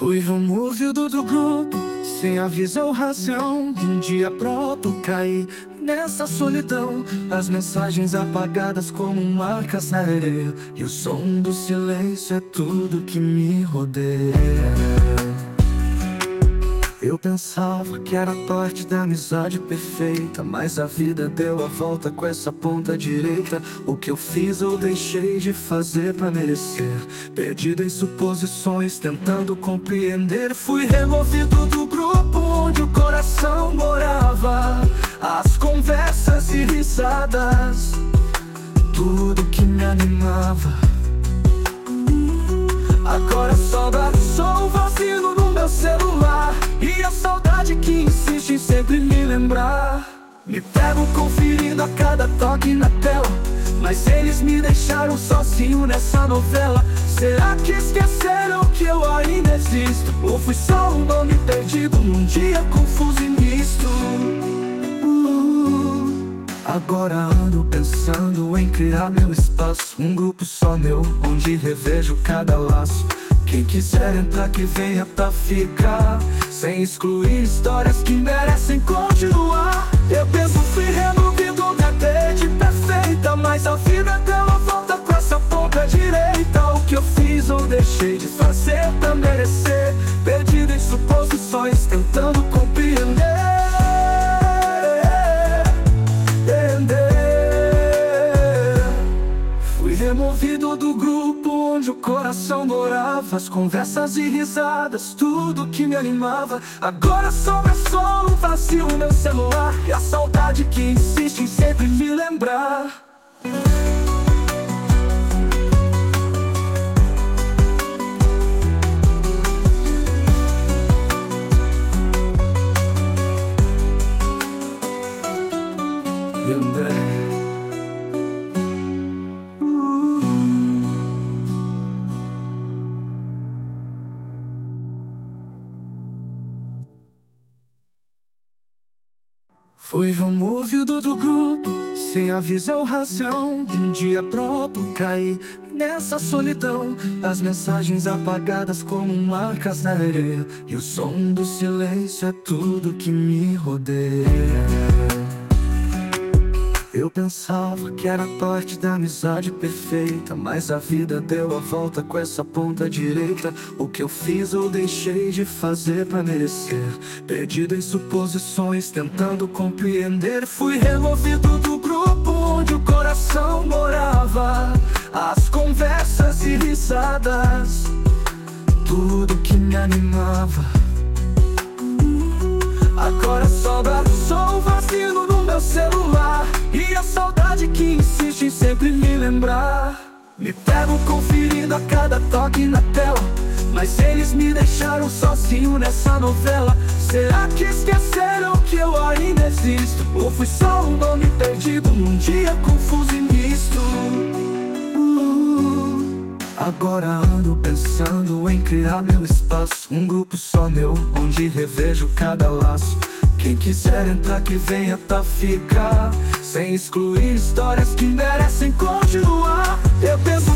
Fui removido do grupo, sem aviso ou razão. Um dia pronto caí nessa solidão. As mensagens apagadas como marcas na areia, e o som do silêncio é tudo que me rodeia. Eu pensava que era parte da amizade perfeita, mas a vida deu a volta com essa ponta direita. O que eu fiz ou deixei de fazer pra merecer? Perdido em suposições, tentando compreender. Fui removido do grupo onde o coração morava. As conversas e risadas, tudo que me animava. Agora sobra só um vazio no meu celular, e a saudade que insiste em sempre me lembrar. Me pego conferindo a cada toque na tela, mas eles me deixaram sozinho nessa novela. Será que esqueceram que eu ainda existo? Ou fui só um nome perdido num dia confuso e misto? Agora ando pensando em criar meu espaço, um grupo só meu, onde revejo cada laço. Quem quiser entrar que venha pra ficar, sem excluir histórias que merecem continuar. Eu penso fui removido da rede perfeita, mas a vida deu a volta com essa ponta direita. O que eu fiz ou deixei de fazer pra merecer? Perdido em suposições, tentando compreender. Removido do grupo onde o coração morava. As conversas e risadas, tudo que me animava. Agora sobra só um vazio no meu celular, e a saudade que insiste em sempre me lembrar. Fui removido do grupo, sem aviso ou razão. Um dia pronto caí nessa solidão. As mensagens apagadas como marcas na areia, e o som do silêncio é tudo que me rodeia. Eu pensava que era parte da amizade perfeita, mas a vida deu a volta com essa ponta direita. O que eu fiz ou deixei de fazer pra merecer? Perdido em suposições, tentando compreender. Fui removido do grupo onde o coração morava. As conversas e risadas, tudo que me animava. Agora sobra só um vazio no meu celular, e a saudade que insiste em sempre me lembrar. Me pego conferindo a cada toque na tela, mas eles me deixaram sozinho nessa novela. Será que esqueceram que eu ainda existo? Ou fui só um nome perdido num dia confuso e misto? Agora ando pensando em criar meu espaço, um grupo só meu, onde revejo cada laço. Quem quiser entrar que venha pra ficar, sem excluir histórias que merecem continuar. Eu penso